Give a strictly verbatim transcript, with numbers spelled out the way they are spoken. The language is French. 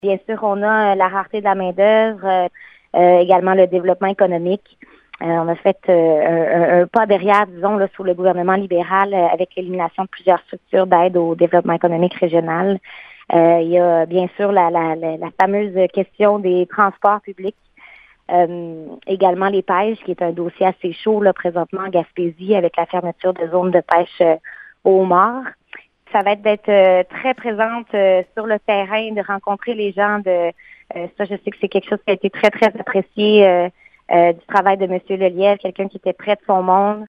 Bien sûr, on a euh, la rareté de la main-d'œuvre, euh, euh, également le développement économique. Euh, on a fait euh, un, un pas derrière, disons, là, sous le gouvernement libéral euh, avec l'élimination de plusieurs structures d'aide au développement économique régional. Euh, il y a bien sûr la, la, la, la fameuse question des transports publics. Euh, également les pêches, qui est un dossier assez chaud là, présentement en Gaspésie avec la fermeture de zones de pêche euh, au homard. Ça va être d'être euh, très présente euh, sur le terrain, de rencontrer les gens. De euh, ça, je sais que c'est quelque chose qui a été très, très apprécié euh, euh, du travail de M. Lelièvre, quelqu'un qui était près de son monde.